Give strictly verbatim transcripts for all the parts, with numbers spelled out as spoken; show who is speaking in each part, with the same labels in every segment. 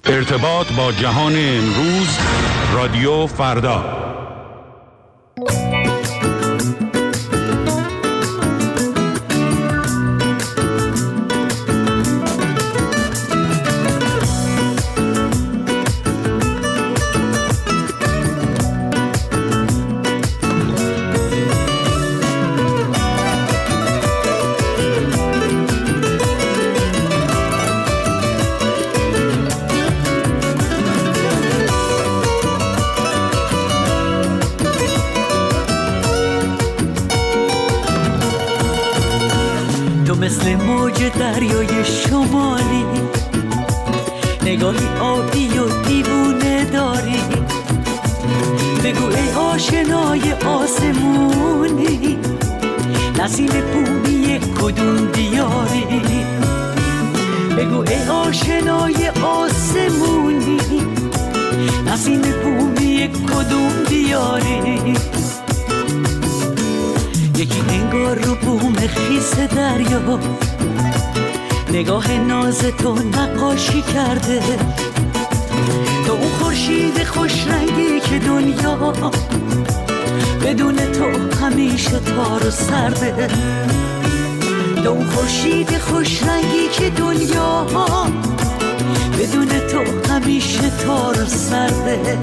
Speaker 1: ارتباط با جهان امروز، رادیو فردا.
Speaker 2: مثل موج دریای شمالی، نگاهی آبی و دیوونه داری. بگو ای آشنای آسمونی، نسیم بومی کدوم دیاری. بگو ای آشنای آسمونی، نسیم بومی کدوم دیاری. یکی انگار رو بوم خیس دریا، نگاه ناز تو نقاشی کرده. تو اون خورشید خوش رنگی که دنیا بدون تو همیشه تار و سرده. تو اون خورشید خوش رنگی که دنیا بدون تو همیشه تار و سرده.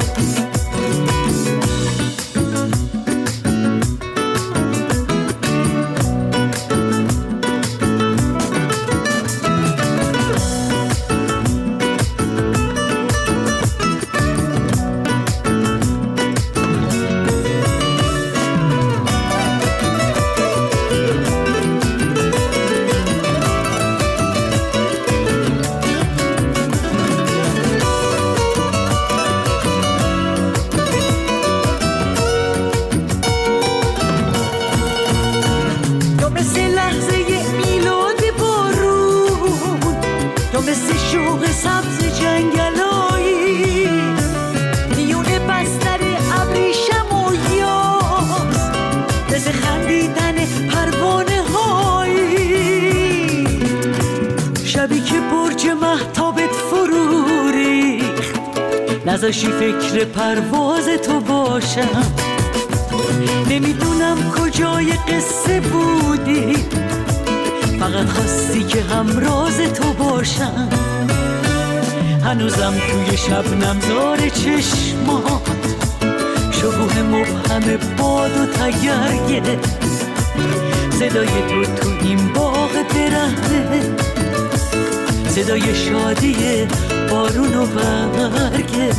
Speaker 2: نذاشی فکر پرواز تو باشم. نمیدونم کجای قصه بودی، فقط خواستی که همراز تو باشم. هنوزم توی شبنم زار چشمات شکوه مبهم باد و تگرگه. صدای تو تو این باغ برهنه، صدای شادی بارون و برگه.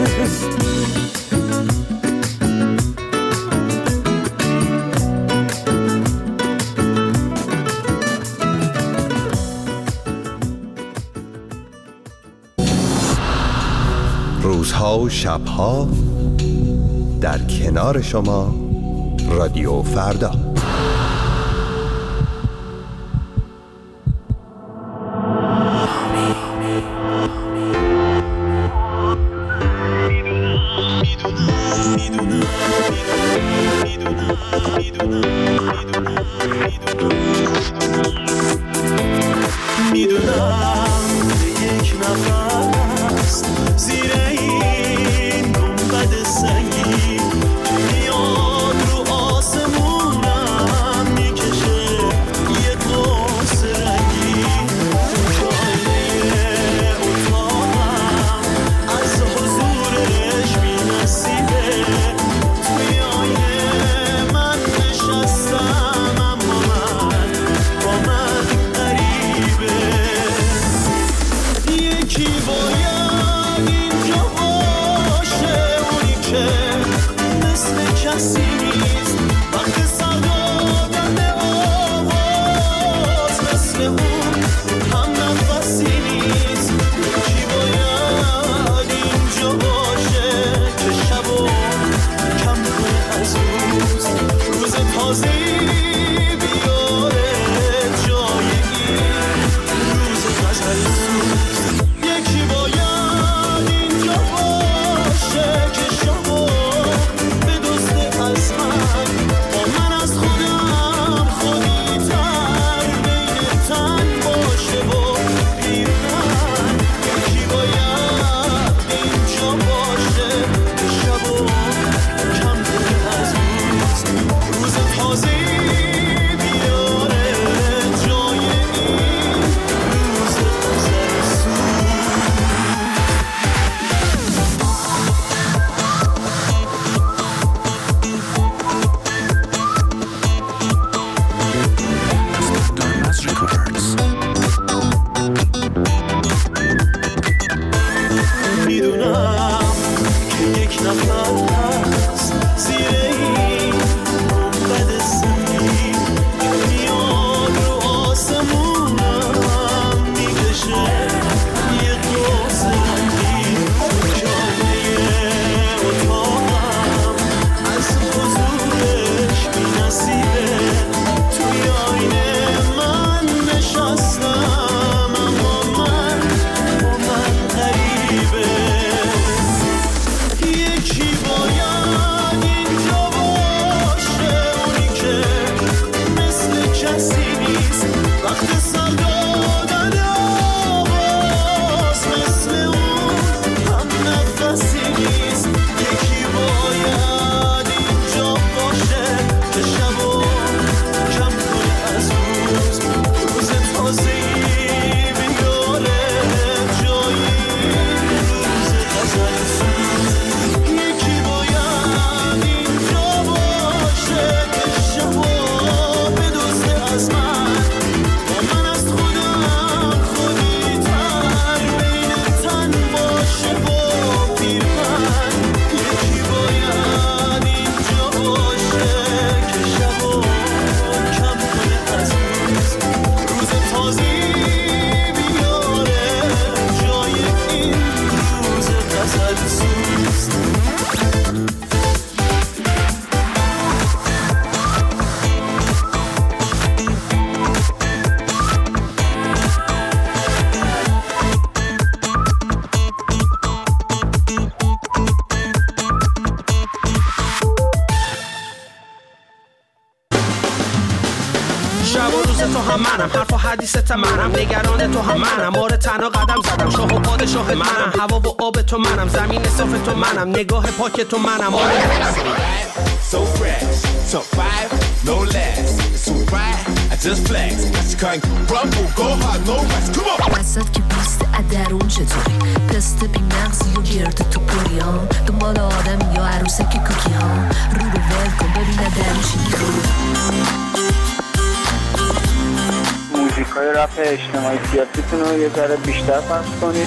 Speaker 3: روزها و شبها در کنار شما، رادیو فردا.
Speaker 4: از منم، حرف و حدیثت منم، نگران تو هم منم، آره تنها قدم زدم، شاه و پادشاه منم، هوا و آب تو منم، زمین صاف تو منم، نگاه پاک تو منم.
Speaker 5: So fresh, top five, no less. It's alright, I just flex. I can't rumble, go hard, no rest. Come on.
Speaker 6: وسط که بیست ادرون چطوری؟ پست بی مغزی و گرد تو پریان، دنبال آدم یا عروسک کوکی ها، رو رو ول کن ببینه درش میخوری.
Speaker 7: موزیکای رپ اجتماعی سیاسیتون رو یه ذره بیشتر پخش کنید.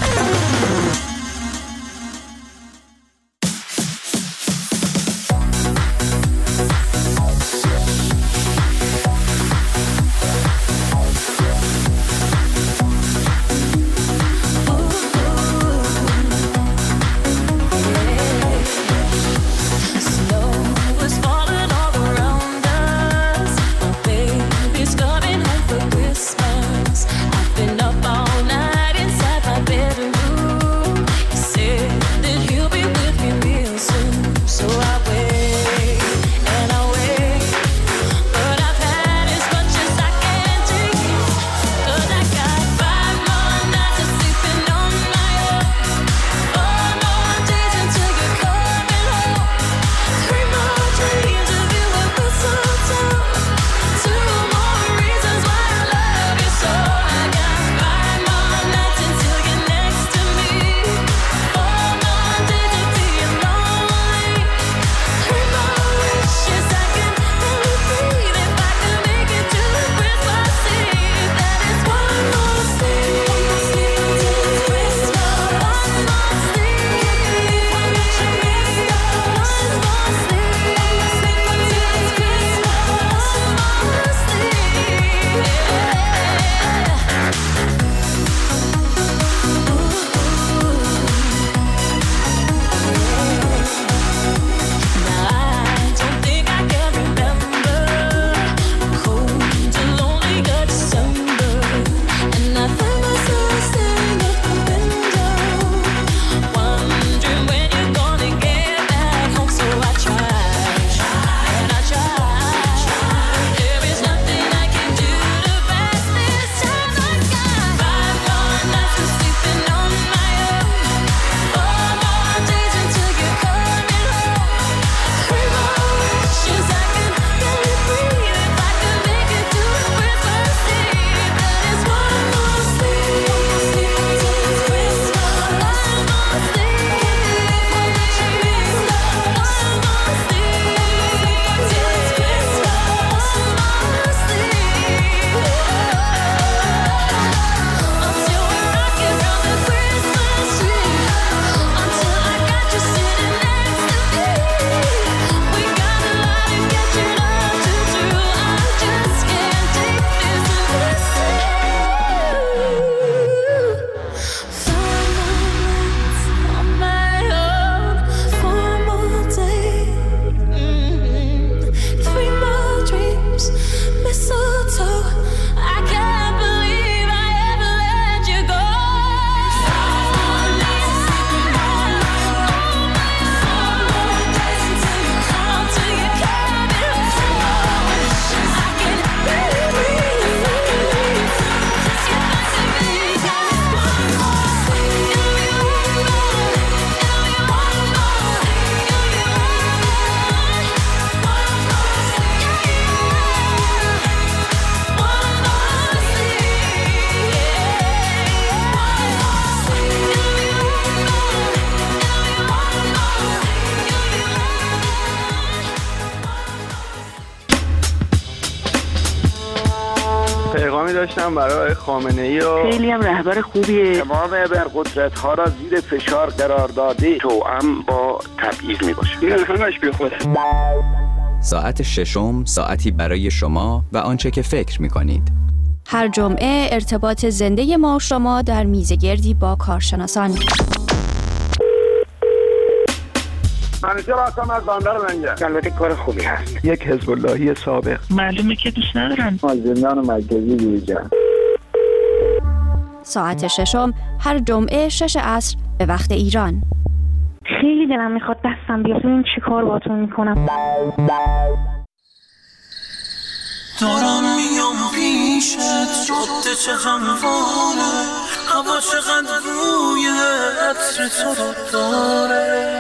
Speaker 7: پیغامی داشتم برای خامنه‌ای و
Speaker 8: خیلی هم رهبر خوبیه.
Speaker 7: تمام ابرقدرت ها را زیر فشار قرار داده توأم با تبعیض میباشه. این همش بی خوده.
Speaker 9: ساعت ششم، ساعتی برای شما و آنچه که فکر میکنید.
Speaker 10: هر جمعه ارتباط زنده ما شما در میزگردی با کارشناسان.
Speaker 7: منیجر آسام از باندر منجه. البته کار خوبی هست. یک حزب اللهی سابق.
Speaker 8: معلومه که دوست ندارن.
Speaker 7: مازندران مرکزی بیرجان.
Speaker 10: ساعت ششم هر جمعه شش عصر به وقت ایران.
Speaker 8: خیلی دلم میخواد دستم بیاد. این چی کار باتون میکنم؟
Speaker 11: دارم میام پیشت، جاده چه همواره، هوا چقدر بوی عطر تو رو داره.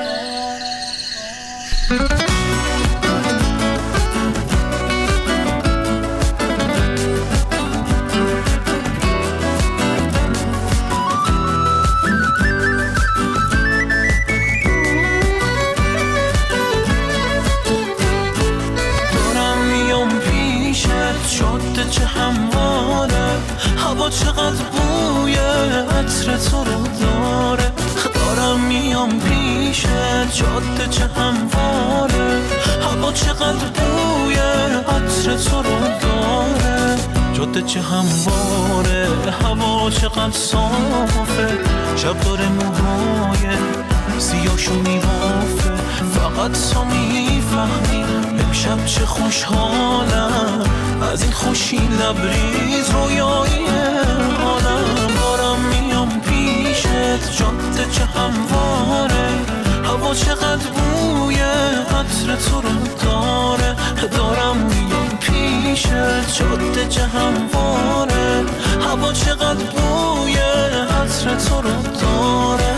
Speaker 11: جاده چه همواره، هوا چقدر بوی عطر تو رو داره. دارم میام پیشت، جاده چه همواره، هوا چقدر بوی عطر تو رو داره. جاده چه همواره، هوا چقدر صافه، شب داره موهای سیاشو میبافه. فقط تو میفهمی امشب چه خوشحالم، از این خوشی لبریز رویایی حالم. دارم میام پیشت، جاده چه همواره، هوا چقدر بوی عطر تو رو داره. دارم میام پیشت، جاده چه همواره، هوا چقدر بوی عطر تو رو داره.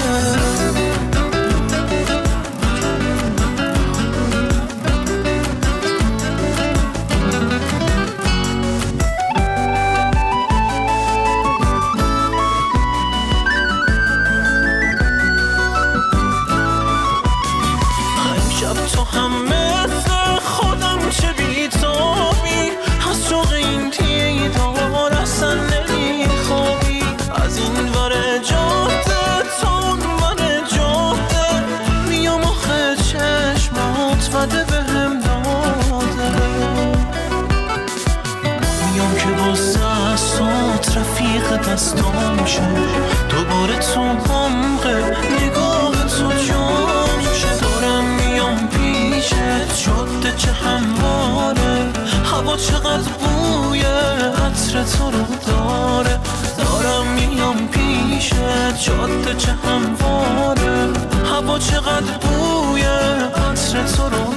Speaker 11: دستام شه دوباره تو عمق نگاه تو جام شه. دارم میام پیشت، جاده چه همواره، هوا چقدر بوی عطر تو رو داره. دارم میام پیشت، جاده چه همواره، هوا چقدر بوی عطر تو رو